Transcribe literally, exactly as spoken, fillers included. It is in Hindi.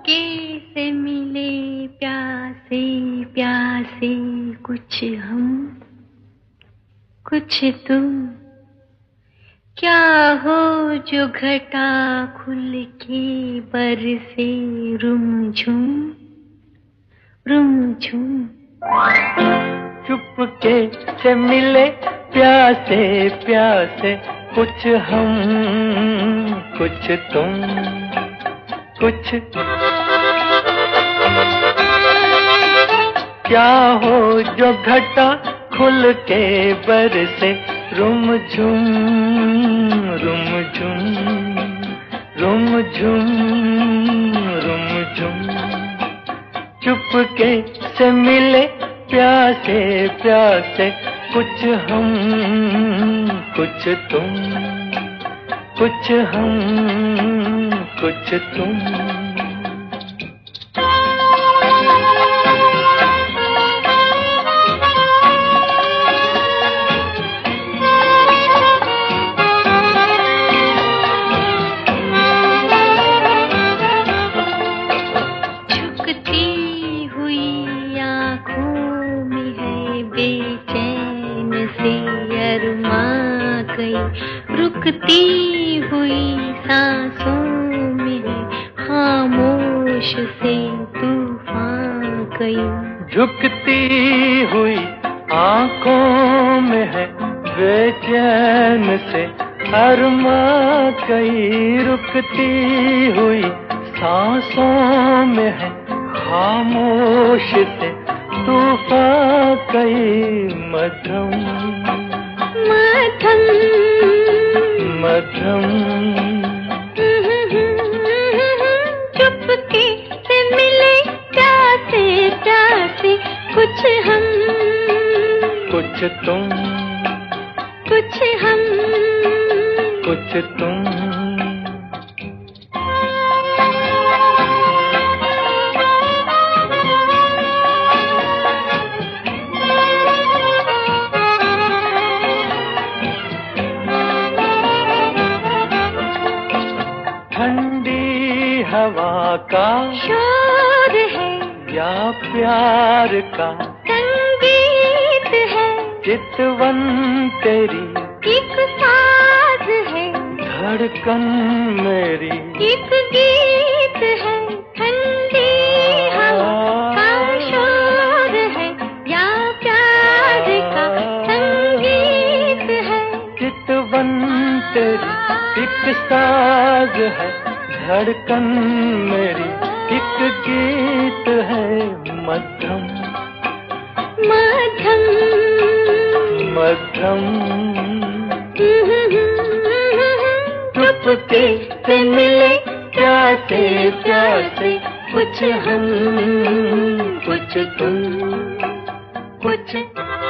चुपके से मिले प्यासे प्यासे, कुछ हम कुछ तुम। क्या हो जो घटा खुल के बरसे रुमझुम रुमझुम। चुपके से मिले प्यासे प्यासे, कुछ हम कुछ तुम कुछ। क्या हो जो घटा खुल के बरसे रुमझुम रुमझुम रुमझुम रुमझुम। चुपके से मिले प्यासे प्यासे, कुछ हम कुछ तुम कुछ हम कुछ तुम। रुकती हुई सांसों में खामोश से तूफान गई। झुकती हुई आंखों में है बेचैन से अरमां कई। रुकती हुई सांसों में है खामोश से तूफान कई। मध्यम मध्यम मध्यम। चुपके से मिले प्यासे प्यासे, कुछ हम कुछ तुम कुछ हम कुछ तुम। ठंडी हवा का शोर है या प्यार का संगीत है। चितवन तेरी एक साज है, धड़कन मेरी एक गीत है। ठंडी हवा का शोर है या प्यार का संगीत है। चितवन तेरी एक साज है, धड़कन मेरी एक गीत है। मध्यम मध्यम मध्यम। चुपके से मिले प्यासे प्यासे, कुछ हम कुछ तुम कुछ।